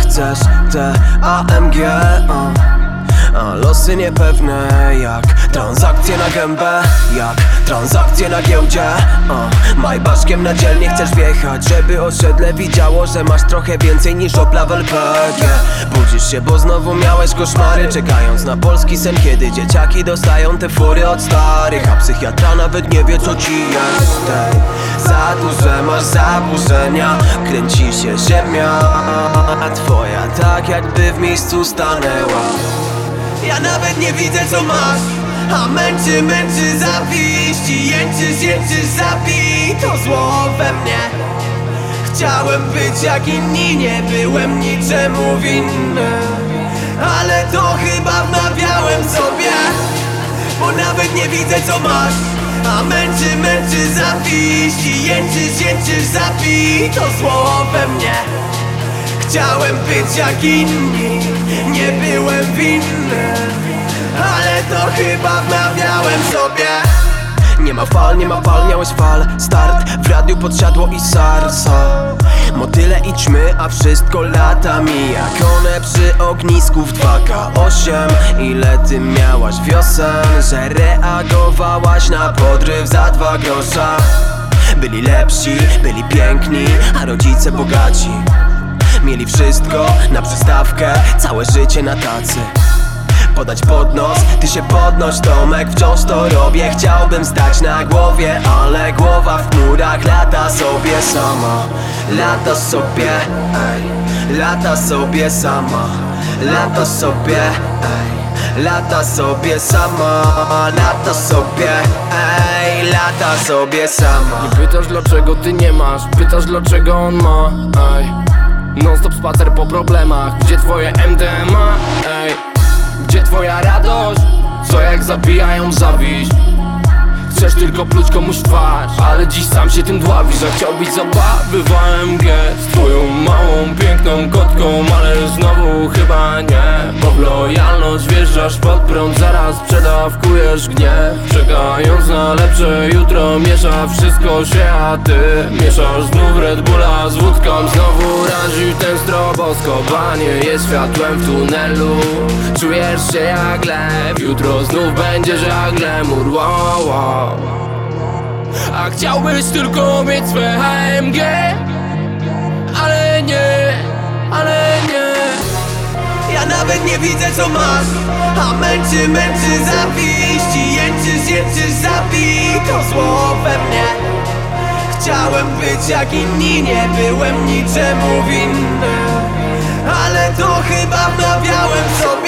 chcesz te AMG, a losy niepewne jak transakcje na gębę, jak transakcje na giełdzie. Majbaszkiem na dzielnie chcesz wjechać, żeby osiedle widziało, że masz trochę więcej niż Opla w LPG. Budzisz się, bo znowu miałeś koszmary, czekając na polski sen, kiedy dzieciaki dostają te fury od starych, a psychiatra nawet nie wie, co ci jest. Za duże masz zaburzenia, kręci się ziemia twoja, tak jakby w miejscu stanęła. Ja nawet nie widzę, co masz, a męczy zawiść i jęczysz, zabij to zło we mnie. Chciałem być jak inni, nie byłem niczemu winny, ale to chyba wmawiałem sobie, bo nawet nie widzę, co masz, a męczy zawiść i jęczysz, zabij to zło we mnie. Chciałem być jak inni, nie byłem winny, ale to chyba wmawiałem sobie. Nie ma fal, miałeś fal start, w radiu podsiadło i sarsa. Motyle i ćmy, a wszystko lata mija. One przy ognisku w 2K8. Ile ty miałaś wiosen, że reagowałaś na podryw za 2 grosza. Byli lepsi, byli piękni, a rodzice bogaci. Mieli wszystko na przystawkę, całe życie na tacy. Podać pod nos, ty się podnoś Tomek, wciąż to robię. Chciałbym stać na głowie, ale głowa w chmurach lata sobie sama. Lata sobie, ej, lata sobie sama. Lata sobie, ej, lata sobie sama. Lata sobie, ej, lata sobie sama. Nie pytasz dlaczego ty nie masz, pytasz dlaczego on ma, ej. Non stop spacer po problemach, gdzie twoje MDMA, ej? Gdzie twoja radość? Co jak zabijają zawiść? Chcesz tylko pluć komuś w twarz, ale dziś sam się tym dławisz. Że chciał być zabawy w AMG z twoją małą, piękną kotką, ale znowu chyba nie. Bo w lojalność wjeżdżasz pod prąd, zaraz przedawkujesz gniew. Czekając na lepsze jutro, miesza wszystko się, a ty mieszasz znów Red Bulla z wódką. Znowu razi ten stroboskop, a nie jest światłem w tunelu. Czujesz się jak lew, jutro znów będziesz jak lemur, wow, wow. A chciałbyś tylko mieć swe AMG, ale nie, ale nie. Ja nawet nie widzę, co masz, a męczy zawiść i jęczysz, zabij to zło we mnie. Chciałem być jak inni, nie byłem niczemu winny, ale to chyba wmawiałem sobie.